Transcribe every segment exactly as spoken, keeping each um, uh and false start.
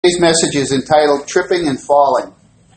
Today's message is entitled Tripping and Falling.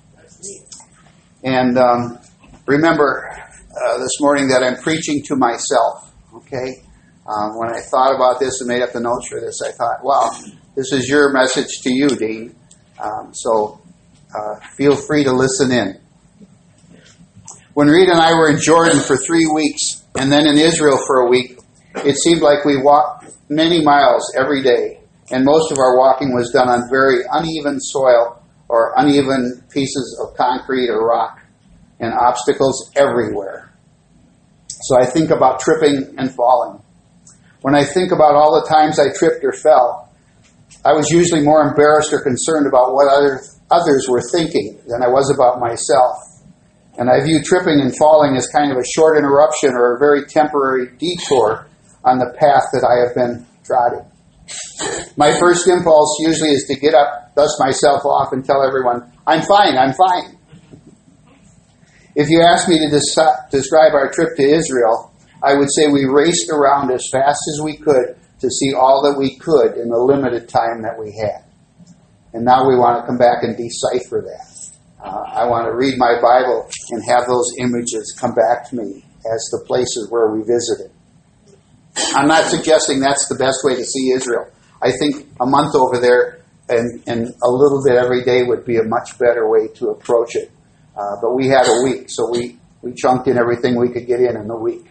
And um, remember uh, this morning that I'm preaching to myself, okay? Uh, when I thought about this and made up the notes for this, I thought, wow, this is your message to you, Dean. Um, so uh, feel free to listen in. When Reed and I were in Jordan for three weeks and then in Israel for a week, it seemed like we walked many miles every day. And most of our walking was done on very uneven soil or uneven pieces of concrete or rock and obstacles everywhere. So I think about tripping and falling. When I think about all the times I tripped or fell, I was usually more embarrassed or concerned about what other, others were thinking than I was about myself. And I view tripping and falling as kind of a short interruption or a very temporary detour on the path that I have been trotting. My first impulse usually is to get up, dust myself off, and tell everyone, I'm fine, I'm fine. If you ask me to des- describe our trip to Israel, I would say we raced around as fast as we could to see all that we could in the limited time that we had. And now we want to come back and decipher that. Uh, I want to read my Bible and have those images come back to me as the places where we visited. I'm not suggesting that's the best way to see Israel. I think a month over there and, and a little bit every day would be a much better way to approach it. Uh, but we had a week, so we, we chunked in everything we could get in in the week.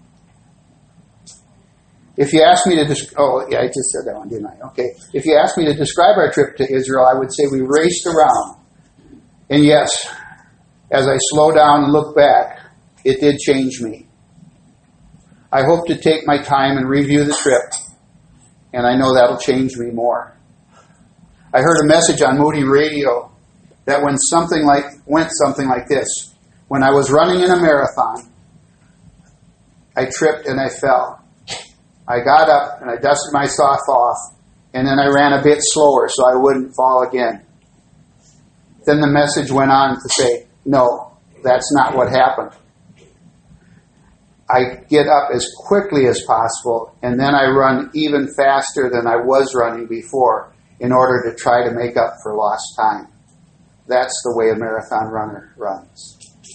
If you ask me to describe, oh yeah, I just said that one, didn't I? Okay. If you ask me to describe our trip to Israel, I would say we raced around. And yes, as I slow down and look back, it did change me. I hope to take my time and review the trip, and I know that'll change me more. I heard a message on Moody Radio that when something like went something like this. When I was running in a marathon, I tripped and I fell. I got up and I dusted myself off, and then I ran a bit slower so I wouldn't fall again. Then the message went on to say, no, that's not what happened. I get up as quickly as possible, and then I run even faster than I was running before in order to try to make up for lost time. That's the way a marathon runner runs.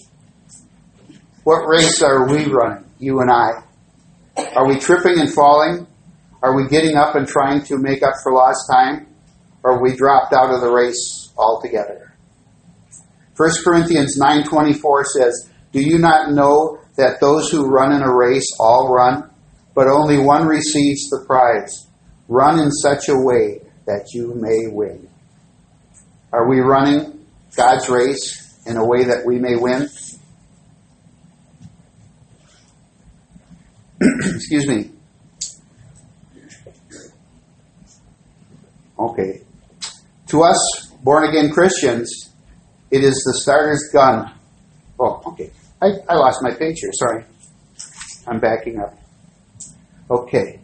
What race are we running, you and I? Are we tripping and falling? Are we getting up and trying to make up for lost time? Or have we dropped out of the race altogether? First Corinthians nine twenty-four says, do you not know that those who run in a race all run, but only one receives the prize? Run in such a way that you may win. Are we running God's race in a way that we may win? Excuse me. Okay. To us, born-again Christians, it is the starter's gun. Oh, okay. I, I lost my page here. Sorry. I'm backing up. Okay.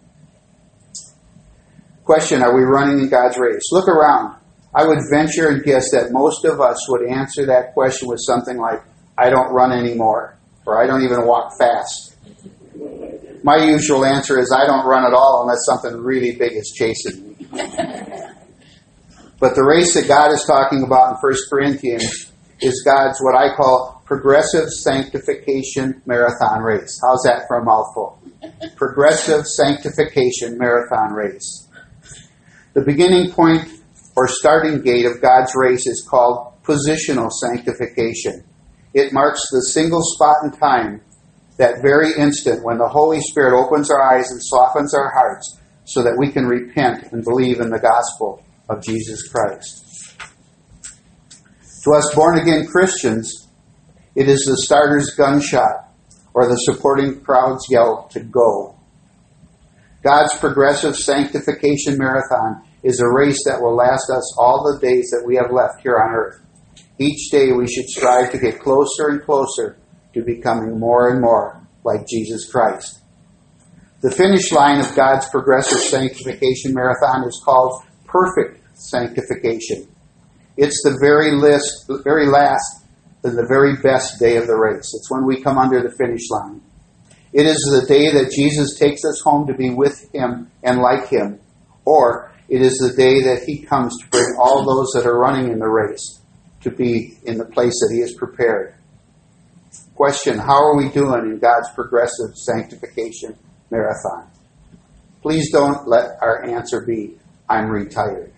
Question, are we running in God's race? Look around. I would venture and guess that most of us would answer that question with something like, I don't run anymore, or I don't even walk fast. My usual answer is, I don't run at all unless something really big is chasing me. But the race that God is talking about in First Corinthians is God's, what I call, progressive sanctification marathon race. How's that for a mouthful? Progressive sanctification marathon race. The beginning point or starting gate of God's race is called positional sanctification. It marks the single spot in time, that very instant when the Holy Spirit opens our eyes and softens our hearts so that we can repent and believe in the gospel of Jesus Christ. To us born-again Christians, it is the starter's gunshot or the supporting crowd's yell to go. God's progressive sanctification marathon is a race that will last us all the days that we have left here on earth. Each day we should strive to get closer and closer to becoming more and more like Jesus Christ. The finish line of God's progressive sanctification marathon is called perfect sanctification. It's the very list, the very last, and the very best day of the race. It's when we come under the finish line. It is the day that Jesus takes us home to be with Him and like Him. Or It is the day that He comes to bring all those that are running in the race to be in the place that He has prepared. Question, how are we doing in God's progressive sanctification marathon? Please don't let our answer be, I'm retired.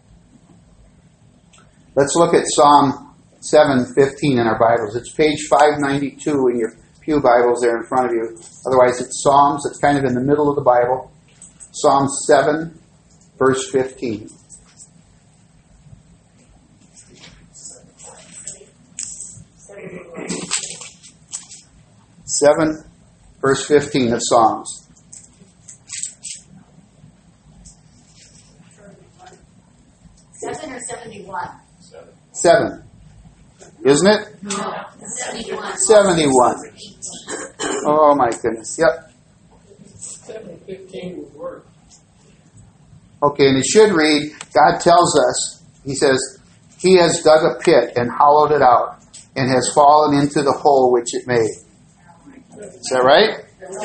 Let's look at Psalm seven fifteen in our Bibles. It's page five ninety-two in your pew Bibles there in front of you. Otherwise, it's Psalms. It's kind of in the middle of the Bible. Psalm seven, verse fifteen. seven, verse fifteen of Psalms. Seven or seventy-one? Seven. Seven. Isn't it? No. Seventy-one. Seventy-one. Oh my goodness. Yep. Seven fifteen would work. Okay, and it should read, God tells us, He says, He has dug a pit and hollowed it out, and has fallen into the hole which it made. Is that right?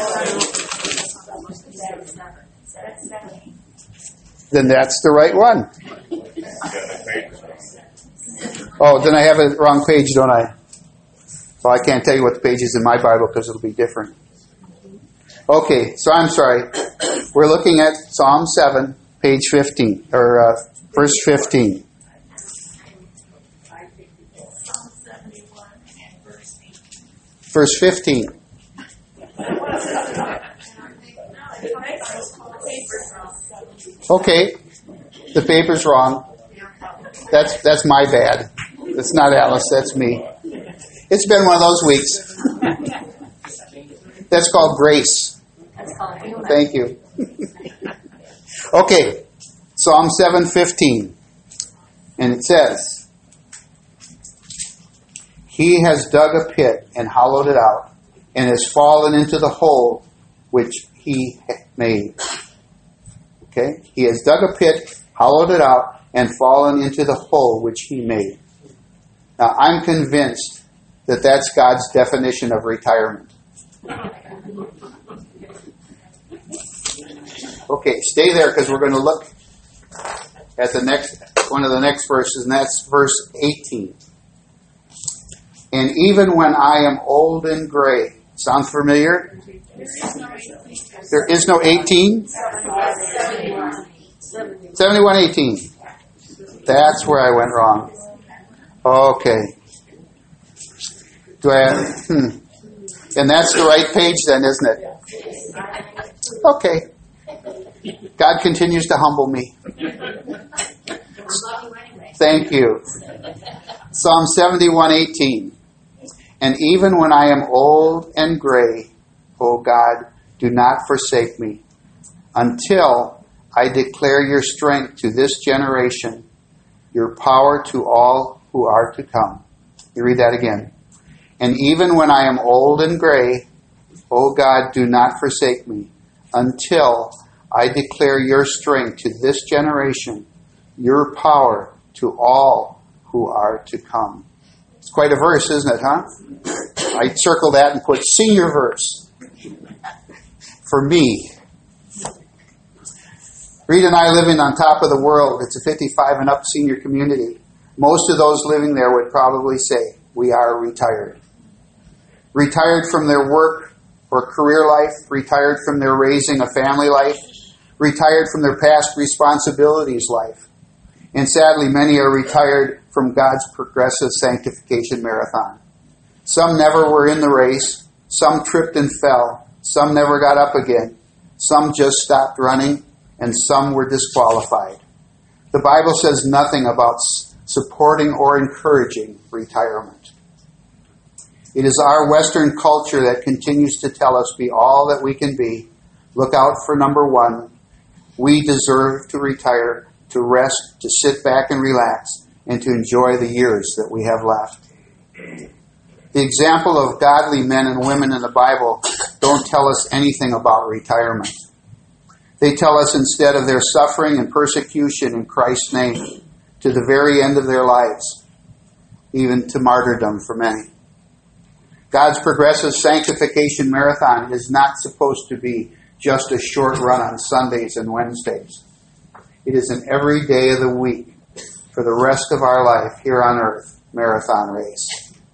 Then that's the right one. Oh, then I have a wrong page, don't I? Well, I can't tell you what the page is in my Bible because it'll be different. Okay, so I'm sorry. We're looking at Psalm seven, page fifteen, or uh, verse fifteen. Verse fifteen. Okay, the paper's wrong. That's that's my bad. It's not Alice, that's me. It's been one of those weeks. That's called grace. Thank you. Okay, Psalm seven fifteen. And it says, He has dug a pit and hollowed it out, and has fallen into the hole which He made. Okay? He has dug a pit, hollowed it out, and fallen into the hole which He made. Now, I'm convinced that that's God's definition of retirement. Okay, stay there because we're going to look at the next one of the next verses, and that's verse eighteen. And even when I am old and gray. Sounds familiar? There is no eighteen? seventy-one eighteen. That's where I went wrong. Okay. Do I? Hmm. And that's the right page then, isn't it? Okay. God continues to humble me. Thank you. Psalm seventy-one eighteen. And even when I am old and gray, O God, do not forsake me, until I declare your strength to this generation, your power to all who are to come. You read that again. And even when I am old and gray, O God, do not forsake me, until I declare your strength to this generation, your power to all who are to come. It's quite a verse, isn't it, huh? I circle that and put senior verse for me. Reed and I living on top of the world. It's a fifty-five and up senior community. Most of those living there would probably say, we are retired. Retired from their work or career life, retired from their raising a family life, retired from their past responsibilities life. And sadly, many are retired from God's progressive sanctification marathon. Some never were in the race. Some tripped and fell. Some never got up again. Some just stopped running. And some were disqualified. The Bible says nothing about supporting or encouraging retirement. It is our Western culture that continues to tell us be all that we can be. Look out for number one. We deserve to retire, to rest, to sit back and relax, and to enjoy the years that we have left. The example of godly men and women in the Bible don't tell us anything about retirement. They tell us instead of their suffering and persecution in Christ's name to the very end of their lives, even to martyrdom for many. God's progressive sanctification marathon is not supposed to be just a short run on Sundays and Wednesdays. It is an every day of the week for the rest of our life here on earth marathon race.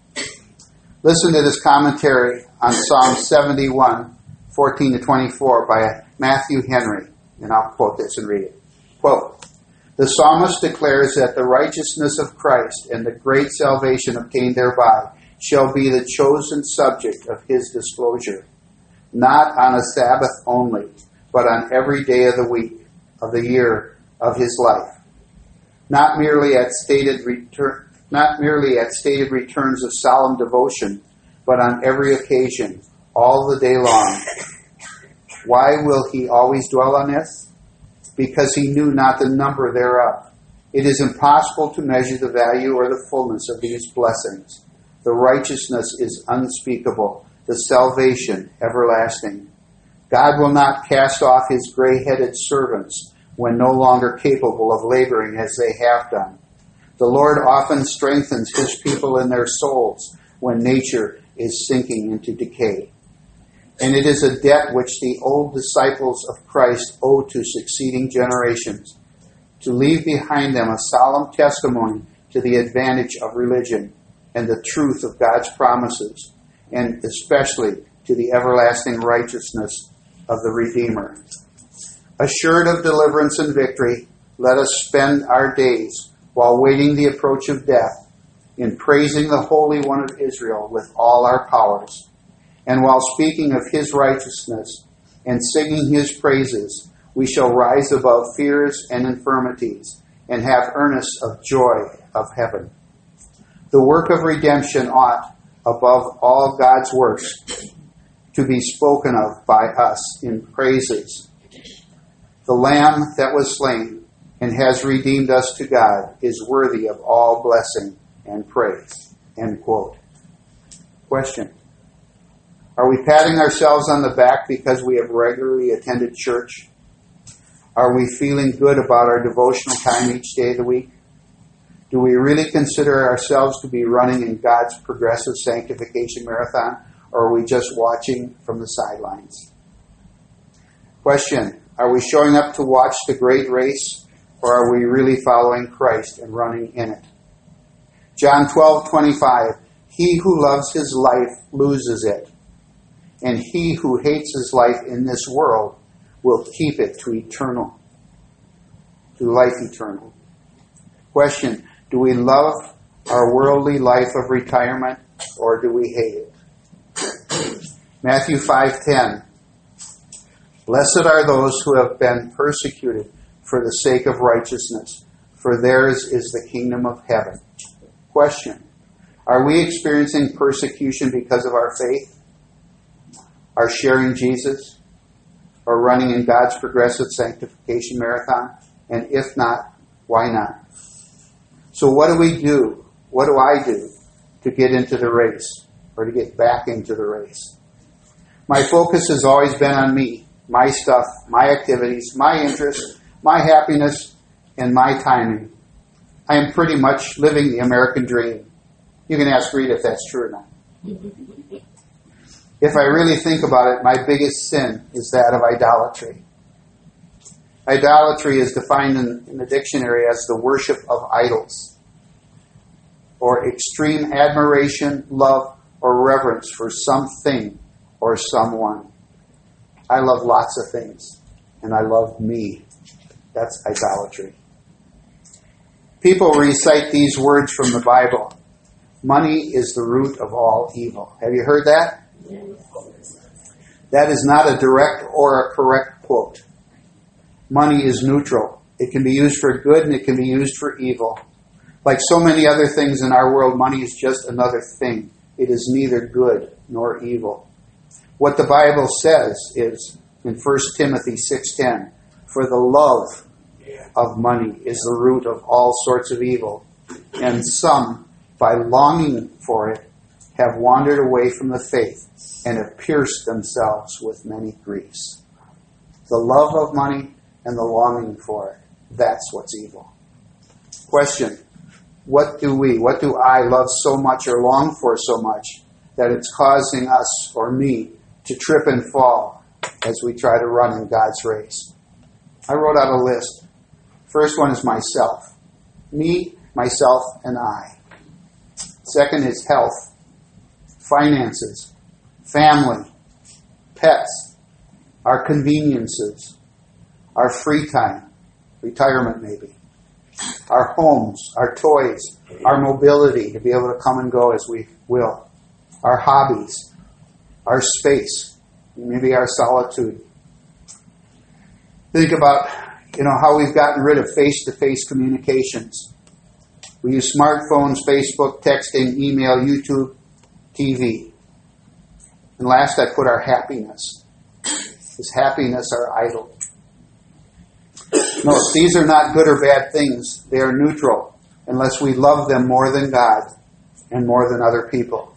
Listen to this commentary on Psalm seventy-one, fourteen to twenty-four by Matthew Henry, and I'll quote this and read it. Quote, "The psalmist declares that the righteousness of Christ and the great salvation obtained thereby shall be the chosen subject of his disclosure, not on a Sabbath only, but on every day of the week, of the year, of his life. Not merely at stated return, not merely at stated returns of solemn devotion, but on every occasion, all the day long. Why will he always dwell on this? Because he knew not the number thereof. It is impossible to measure the value or the fullness of these blessings. The righteousness is unspeakable, the salvation everlasting. God will not cast off his gray-headed servants when no longer capable of laboring as they have done. The Lord often strengthens his people in their souls when nature is sinking into decay. And it is a debt which the old disciples of Christ owe to succeeding generations, to leave behind them a solemn testimony to the advantage of religion and the truth of God's promises, and especially to the everlasting righteousness of the Redeemer. Assured of deliverance and victory, let us spend our days while waiting the approach of death in praising the Holy One of Israel with all our powers. And while speaking of his righteousness and singing his praises, we shall rise above fears and infirmities and have earnest of joy of heaven. The work of redemption ought, above all God's works, to be spoken of by us in praises. The Lamb that was slain and has redeemed us to God is worthy of all blessing and praise." End quote. Question. Are we patting ourselves on the back because we have regularly attended church? Are we feeling good about our devotional time each day of the week? Do we really consider ourselves to be running in God's progressive sanctification marathon, or are we just watching from the sidelines? Question. Are we showing up to watch the great race, or are we really following Christ and running in it? John twelve twenty-five, "He who loves his life loses it, and he who hates his life in this world will keep it to eternal, to life eternal." Question. Do we love our worldly life of retirement, or do we hate it? Matthew five ten, "Blessed are those who have been persecuted for the sake of righteousness, for theirs is the kingdom of heaven." Question. Are we experiencing persecution because of our faith, our sharing Jesus, or running in God's progressive sanctification marathon? And if not, why not? So what do we do? What do I do to get into the race, or to get back into the race? My focus has always been on me, my stuff, my activities, my interests, my happiness, and my timing. I am pretty much living the American dream. You can ask Rita if that's true or not. If I really think about it, my biggest sin is that of idolatry. Idolatry is defined in, in the dictionary as the worship of idols, or extreme admiration, love, or reverence for something or someone. I love lots of things, and I love me. That's idolatry. People recite these words from the Bible. Money is the root of all evil. Have you heard that? That is not a direct or a correct quote. Money is neutral. It can be used for good and it can be used for evil. Like so many other things in our world, money is just another thing. It is neither good nor evil. What the Bible says is, in First Timothy six ten, "For the love of money is the root of all sorts of evil, and some, by longing for it, have wandered away from the faith and have pierced themselves with many griefs." The love of money and the longing for it, that's what's evil. Question. What do we, what do I love so much or long for so much that it's causing us or me to trip and fall as we try to run in God's race? I wrote out a list. First one is myself. Me, myself, and I. Second is health, finances, family, pets, our conveniences, our free time, retirement maybe, our homes, our toys, our mobility to be able to come and go as we will, our hobbies, our space, maybe our solitude. Think about, you know, how we've gotten rid of face-to-face communications. We use smartphones, Facebook, texting, email, YouTube, T V. And last, I put our happiness. Is happiness our idol? No, these are not good or bad things. They are neutral unless we love them more than God and more than other people.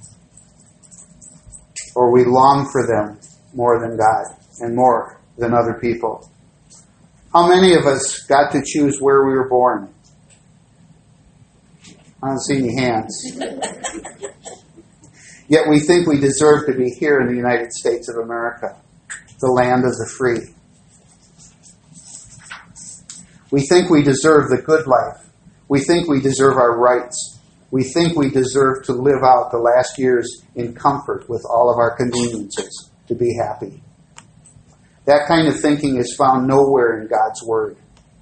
Or we long for them more than God and more than other people. How many of us got to choose where we were born? I don't see any hands. Yet we think we deserve to be here in the United States of America, the land of the free. We think we deserve the good life. We think we deserve our rights. We think we deserve to live out the last years in comfort with all of our conveniences, to be happy. That kind of thinking is found nowhere in God's Word.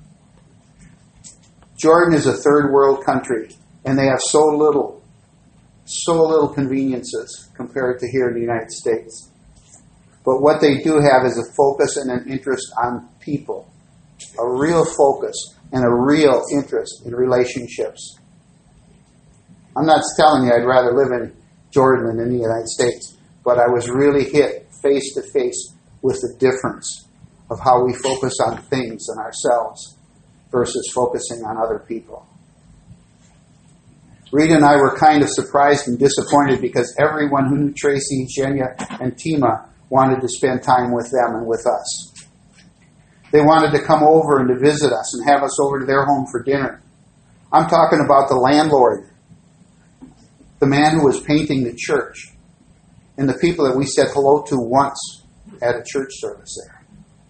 Jordan is a third world country, and they have so little, so little conveniences compared to here in the United States. But what they do have is a focus and an interest on people, a real focus and a real interest in relationships. I'm not telling you I'd rather live in Jordan than in the United States, but I was really hit face to face with the difference of how we focus on things and ourselves versus focusing on other people. Rita and I were kind of surprised and disappointed because everyone who knew Tracy, Jenya, and Tima wanted to spend time with them and with us. They wanted to come over and to visit us and have us over to their home for dinner. I'm talking about the landlord, the man who was painting the church, and the people that we said hello to once at a church service there.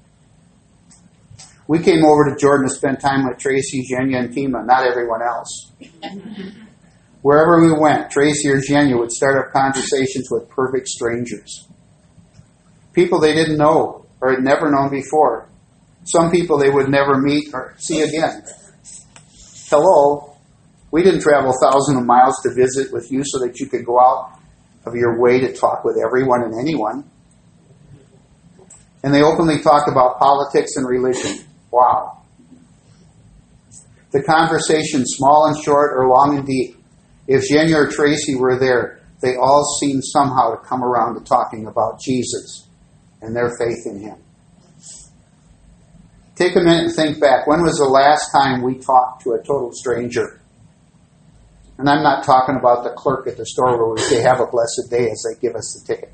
We came over to Jordan to spend time with Tracy, Jenya, and Tima, not everyone else. Wherever we went, Tracy or Jenya would start up conversations with perfect strangers. People they didn't know or had never known before. Some people they would never meet or see again. Hello, we didn't travel thousands of miles to visit with you so that you could go out of your way to talk with everyone and anyone. And they openly talked about politics and religion. Wow. The conversation, small and short or long and deep, if Jenya or Tracy were there, they all seemed somehow to come around to talking about Jesus and their faith in Him. Take a minute and think back. When was the last time we talked to a total stranger? And I'm not talking about the clerk at the store where we say, "Have a blessed day," as they give us the ticket.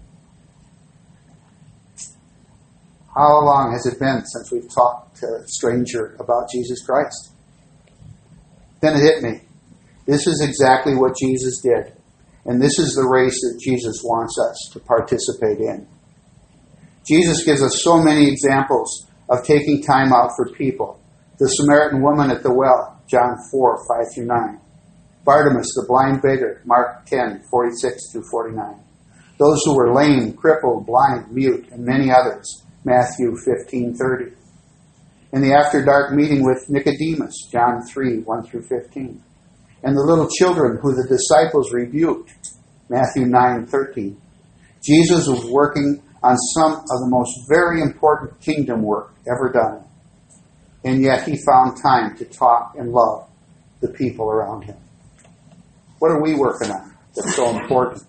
How long has it been since we've talked to a stranger about Jesus Christ? Then it hit me. This is exactly what Jesus did. And this is the race that Jesus wants us to participate in. Jesus gives us so many examples of taking time out for people. The Samaritan woman at the well, John four, five through nine. Bartimaeus, the blind beggar, Mark ten, forty-six through forty-nine. Those who were lame, crippled, blind, mute, and many others, Matthew fifteen, thirty. In the after dark meeting with Nicodemus, John three, one through fifteen. And the little children who the disciples rebuked, Matthew nine, thirteen. Jesus was working on some of the most very important kingdom work ever done. And yet he found time to talk and love the people around him. What are we working on that's so important?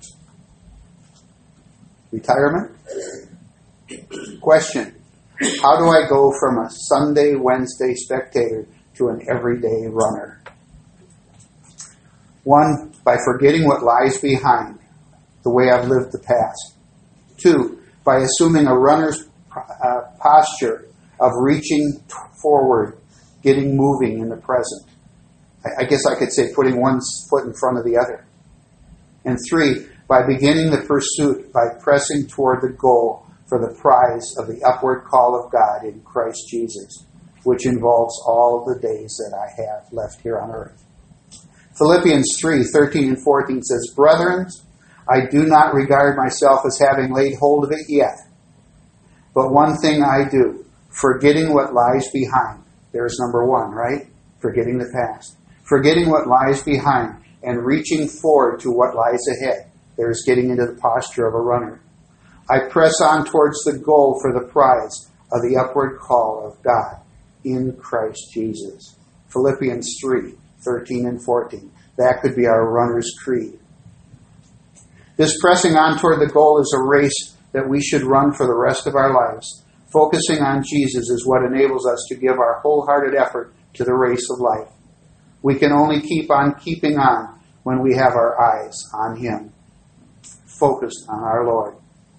Retirement? Question. How do I go from a Sunday, Wednesday spectator to an everyday runner? One, by forgetting what lies behind, the way I've lived the past. Two, by assuming a runner's uh, posture of reaching t- forward, getting moving in the present. I, I guess I could say putting one foot in front of the other. And three, by beginning the pursuit by pressing toward the goal for the prize of the upward call of God in Christ Jesus. which involves all the days that I have left here on earth. Philippians three, thirteen and fourteen says, Brethren, I do not regard myself as having laid hold of it yet. But one thing I do, forgetting what lies behind. There's number one, right? Forgetting the past. Forgetting what lies behind and reaching forward to what lies ahead. There's getting into the posture of a runner. I press on towards the goal for the prize of the upward call of God in Christ Jesus. Philippians three, thirteen and fourteen. That could be our runner's creed. This pressing on toward the goal is a race that we should run for the rest of our lives. Focusing on Jesus is what enables us to give our wholehearted effort to the race of life. We can only keep on keeping on when we have our eyes on Him, focused on our Lord.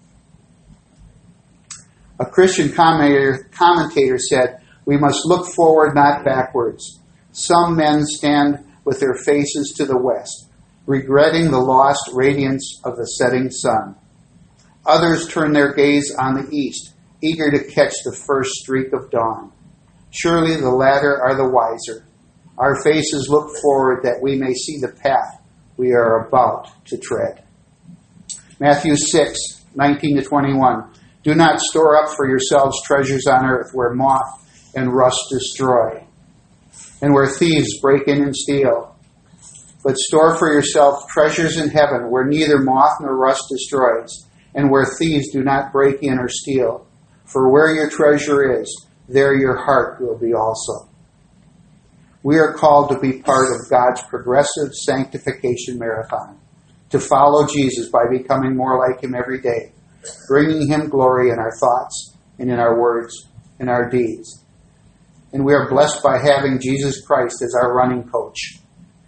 A Christian commentator, commentator said, we must look forward, not backwards. Some men stand with their faces to the west, regretting the lost radiance of the setting sun. Others turn their gaze on the east, eager to catch the first streak of dawn. Surely the latter are the wiser. Our faces look forward that we may see the path we are about to tread. Matthew six, nineteen to twenty-one. Do not store up for yourselves treasures on earth where moth and rust destroy, and where thieves break in and steal. But store for yourself treasures in heaven where neither moth nor rust destroys, and where thieves do not break in or steal. For where your treasure is, there your heart will be also. We are called to be part of God's progressive sanctification marathon, to follow Jesus by becoming more like Him every day, bringing Him glory in our thoughts and in our words and our deeds. And we are blessed by having Jesus Christ as our running coach.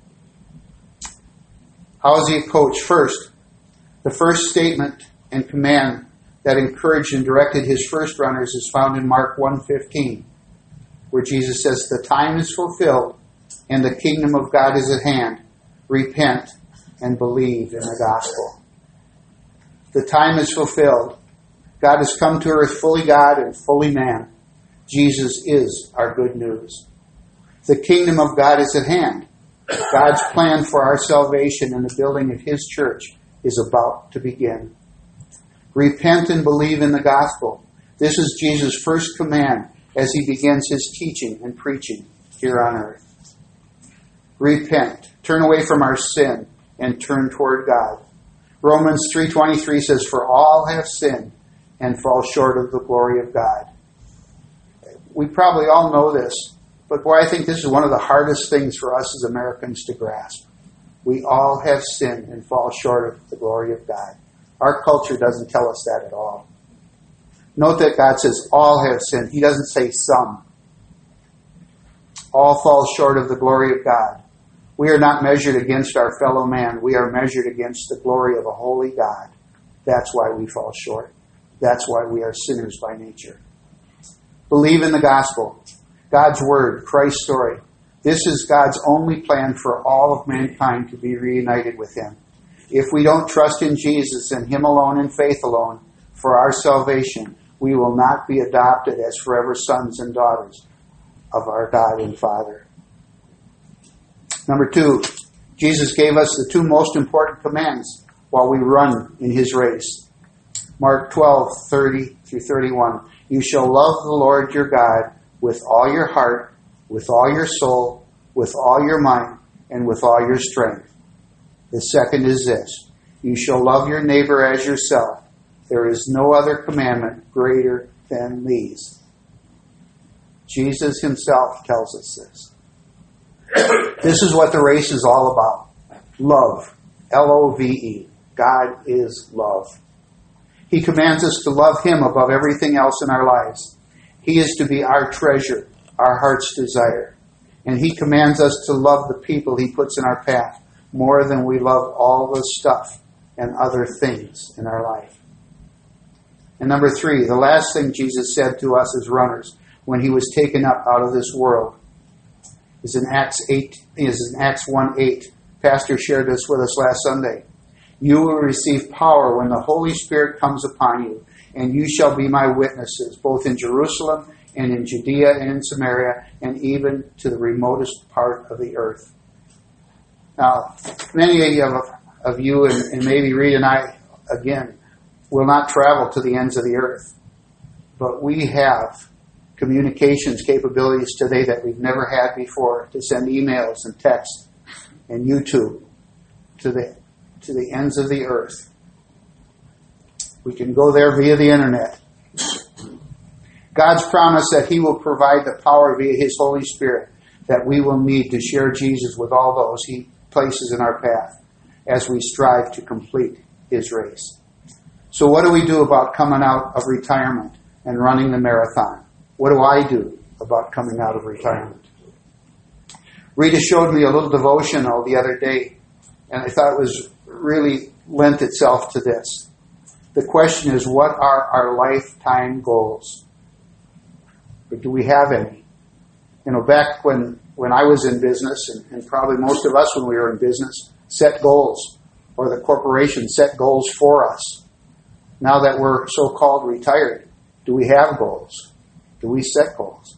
How is He a coach? First, the first statement and command that encouraged and directed His first runners is found in Mark one fifteen, where Jesus says, the time is fulfilled and the kingdom of God is at hand. Repent and believe in the gospel. The time is fulfilled. God has come to earth fully God and fully man. Jesus is our good news. The kingdom of God is at hand. God's plan for our salvation and the building of His church is about to begin. Repent and believe in the gospel. This is Jesus' first command as He begins His teaching and preaching here on earth. Repent. Turn away from our sin and turn toward God. Romans three twenty-three says, for all have sinned and fall short of the glory of God. We probably all know this, but boy, I think this is one of the hardest things for us as Americans to grasp. We all have sinned and fall short of the glory of God. Our culture doesn't tell us that at all. Note that God says all have sinned. He doesn't say some. All fall short of the glory of God. We are not measured against our fellow man. We are measured against the glory of a holy God. That's why we fall short. That's why we are sinners by nature. Believe in the gospel, God's word, Christ's story. This is God's only plan for all of mankind to be reunited with Him. If we don't trust in Jesus and Him alone and faith alone for our salvation, we will not be adopted as forever sons and daughters of our God and Father. Number two, Jesus gave us the two most important commands while we run in His race. Mark twelve, thirty through thirty-one. You shall love the Lord your God with all your heart, with all your soul, with all your mind, and with all your strength. The second is this. You shall love your neighbor as yourself. There is no other commandment greater than these. Jesus Himself tells us this. This is what the race is all about. Love. L O V E. God is love. He commands us to love Him above everything else in our lives. He is to be our treasure, our heart's desire. And He commands us to love the people He puts in our path more than we love all the stuff and other things in our life. And number three, the last thing Jesus said to us as runners when He was taken up out of this world is in Acts eight, is in Acts one eight. Pastor shared this with us last Sunday. You will receive power when the Holy Spirit comes upon you, and you shall be my witnesses, both in Jerusalem and in Judea and in Samaria, and even to the remotest part of the earth. Now, many of, of you, and, and maybe Reed and I, again, will not travel to the ends of the earth. But we have communications capabilities today that we've never had before to send emails and texts and YouTube to the to the ends of the earth. We can go there via the internet. God's promise that He will provide the power via His Holy Spirit that we will need to share Jesus with all those He places in our path as we strive to complete His race. So what do we do about coming out of retirement and running the marathon? What do I do about coming out of retirement? Rita showed me a little devotional the other day, and I thought it was really lent itself to this. The question is, what are our lifetime goals? Or do we have any? You know, back when, when I was in business, and, and probably most of us when we were in business, set goals, or the corporation set goals for us. Now that we're so-called retired, do we have goals? Do we set goals?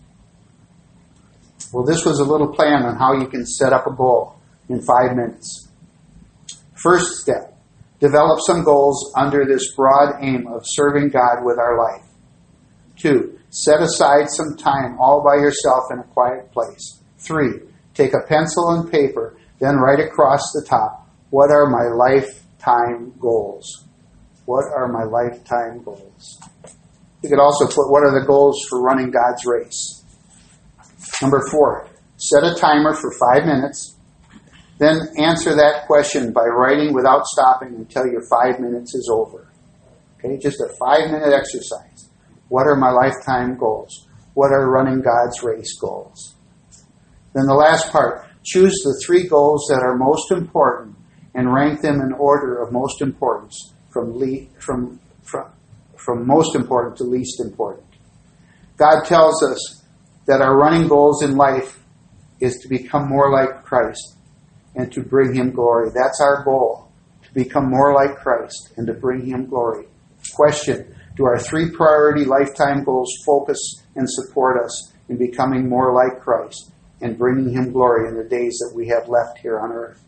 Well, this was a little plan on how you can set up a goal in five minutes. First step, develop some goals under this broad aim of serving God with our life. Two, set aside some time all by yourself in a quiet place. Three, take a pencil and paper, then write across the top, what are my lifetime goals? What are my lifetime goals? You could also put, what are the goals for running God's race? Number four, set a timer for five minutes. Then answer that question by writing without stopping until your five minutes is over. Okay, just a five-minute exercise. What are my lifetime goals? What are running God's race goals? Then the last part, choose the three goals that are most important and rank them in order of most importance from le- from from from most important to least important. God tells us that our running goals in life is to become more like Christ and to bring Him glory. That's our goal, to become more like Christ and to bring Him glory. Question, do our three priority lifetime goals focus and support us in becoming more like Christ and bringing Him glory in the days that we have left here on earth?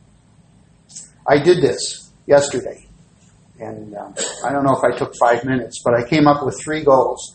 I did this yesterday. And um, I don't know if I took five minutes, but I came up with three goals.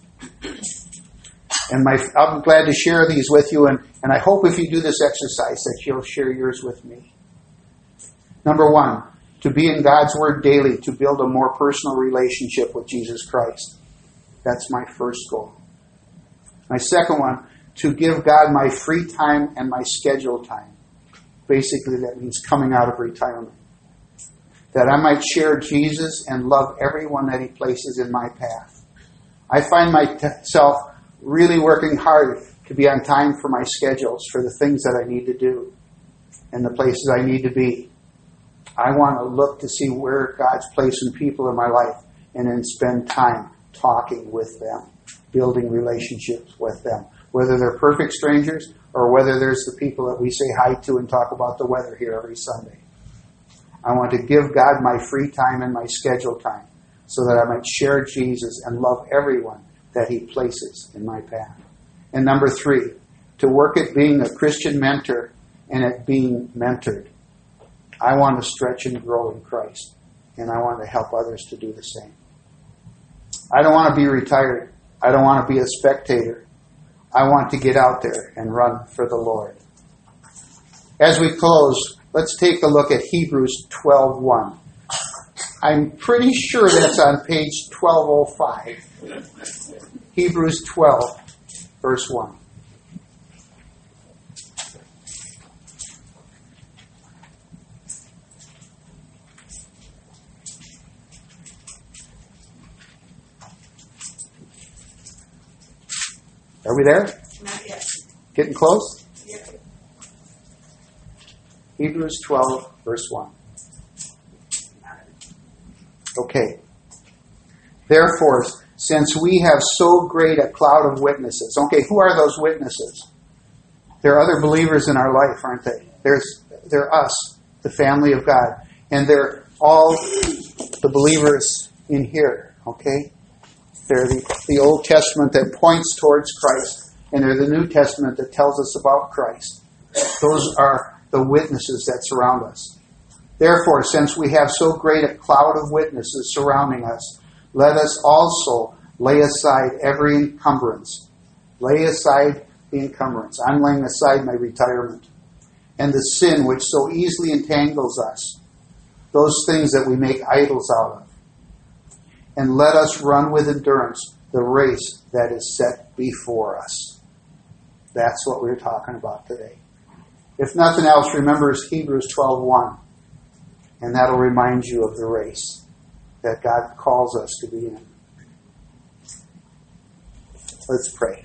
And my, I'm glad to share these with you, and, and I hope if you do this exercise that you'll share yours with me. Number one, to be in God's Word daily, to build a more personal relationship with Jesus Christ. That's my first goal. My second one, to give God my free time and my scheduled time. Basically, that means coming out of retirement. That I might share Jesus and love everyone that He places in my path. I find myself really working hard to be on time for my schedules, for the things that I need to do, and the places I need to be. I want to look to see where God's placing people in my life and then spend time talking with them, building relationships with them, whether they're perfect strangers or whether there's the people that we say hi to and talk about the weather here every Sunday. I want to give God my free time and my scheduled time so that I might share Jesus and love everyone that He places in my path. And number three, to work at being a Christian mentor and at being mentored. I want to stretch and grow in Christ, and I want to help others to do the same. I don't want to be retired. I don't want to be a spectator. I want to get out there and run for the Lord. As we close, let's take a look at Hebrews twelve one. I'm pretty sure that's on page twelve oh five. Hebrews twelve, verse one. Are we there? Not yet. Getting close? Yeah. Hebrews twelve, verse one. Okay. Therefore, since we have so great a cloud of witnesses. Okay, who are those witnesses? There are other believers in our life, aren't they? There's, they're us, the family of God. And they're all the believers in here, okay? They're the, the Old Testament that points towards Christ. and they're the New Testament that tells us about Christ. Those are the witnesses that surround us. Therefore, since we have so great a cloud of witnesses surrounding us, let us also lay aside every encumbrance. Lay aside the encumbrance. I'm laying aside my retirement. And the sin which so easily entangles us. Those things that we make idols out of. And let us run with endurance the race that is set before us. That's what we're talking about today. If nothing else, remember Hebrews twelve one. And that'll remind you of the race that God calls us to be in. Let's pray.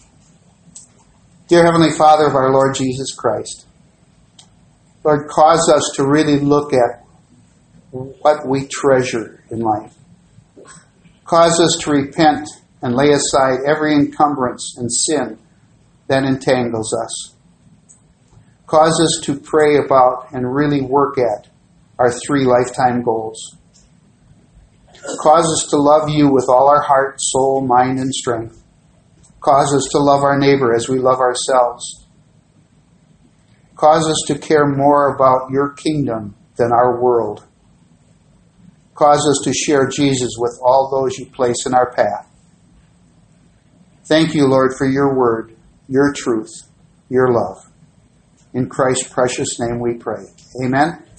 Dear Heavenly Father of our Lord Jesus Christ, Lord, cause us to really look at what we treasure in life. Cause us to repent and lay aside every encumbrance and sin that entangles us. Cause us to pray about and really work at our three lifetime goals. Cause us to love you with all our heart, soul, mind, and strength. Cause us to love our neighbor as we love ourselves. Cause us to care more about your kingdom than our world. Cause us to share Jesus with all those you place in our path. Thank you, Lord, for your word, your truth, your love. In Christ's precious name we pray. Amen.